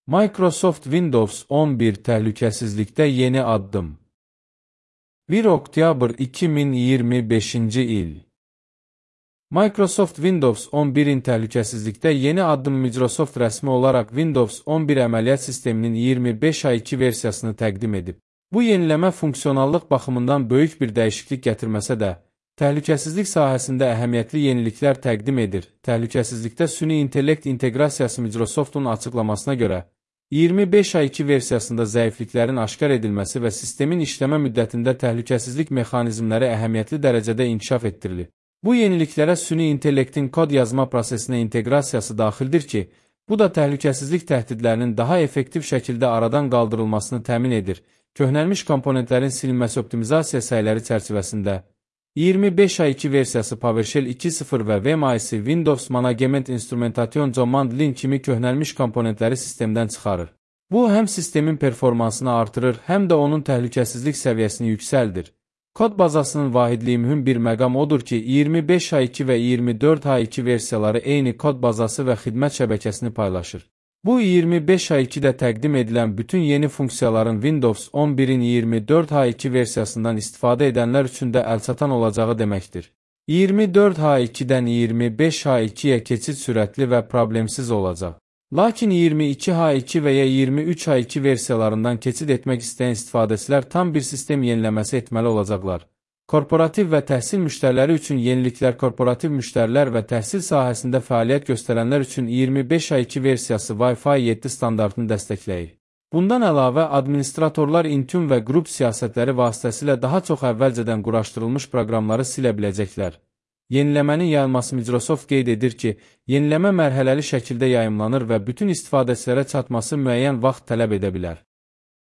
Microsoft Windows 11 təhlükəsizlikdə yeni addım. 1 oktyabr 2025-ci il. Microsoft Windows 11-in təhlükəsizlikdə yeni addım. Microsoft rəsmi olaraq Windows 11 əməliyyat sisteminin 25.2 versiyasını təqdim edib. Bu yeniləmə funksionallıq baxımından böyük bir dəyişiklik gətirməsə də, təhlükəsizlik sahəsində əhəmiyyətli yeniliklər təqdim edir. Təhlükəsizlikdə süni intellekt inteqrasiyası. Microsoftun açıqlamasına görə, 25.2 versiyasında zəifliklərin aşkar edilməsi və sistemin işləmə müddətində təhlükəsizlik mexanizmləri əhəmiyyətli dərəcədə inkişaf etdirilir. Bu yeniliklərə süni intellektin kod yazma prosesinə inteqrasiyası daxildir ki, bu da təhlükəsizlik təhdidlərinin daha effektiv şəkildə aradan qaldırılmasını təmin edir. Köhnəlmiş komponentlərin silinməsi optimizasiya səyləri çərçivəsində 25.2 versiyası PowerShell 2.0 və VMIC Windows Management Instrumentation Command Line kimi köhnəlmiş komponentləri sistemdən çıxarır. Bu, həm sistemin performansını artırır, həm də onun təhlükəsizlik səviyyəsini yüksəldir. Kod bazasının vahidliyi mühüm bir məqam odur ki, 25.2 və 24.2 versiyaları eyni kod bazası və xidmət şəbəkəsini paylaşır. Bu, 25.2-də təqdim edilən bütün yeni funksiyaların Windows 11-in 24.2 versiyasından istifadə edənlər üçün də əlçatan olacağı deməkdir. 24.2-dən 25.2-yə keçid sürətli və problemsiz olacaq. Lakin 22.2 və ya 23.2 versiyalarından keçid etmək istəyən istifadəçilər tam bir sistem yeniləməsi etməli olacaqlar. Korporativ və təhsil müştəriləri üçün yeniliklər. Korporativ müştərilər və təhsil sahəsində fəaliyyət göstərənlər üçün 25.2 versiyası Wi-Fi 7 standartını dəstəkləyir. Bundan əlavə, administratorlar Intune və qrup siyasətləri vasitəsilə daha çox əvvəlcədən quraşdırılmış proqramları silə biləcəklər. Yeniləmənin yayılması. Microsoft qeyd edir ki, yeniləmə mərhələli şəkildə yayımlanır və bütün istifadəçilərə çatması müəyyən vaxt tələb edə bilər.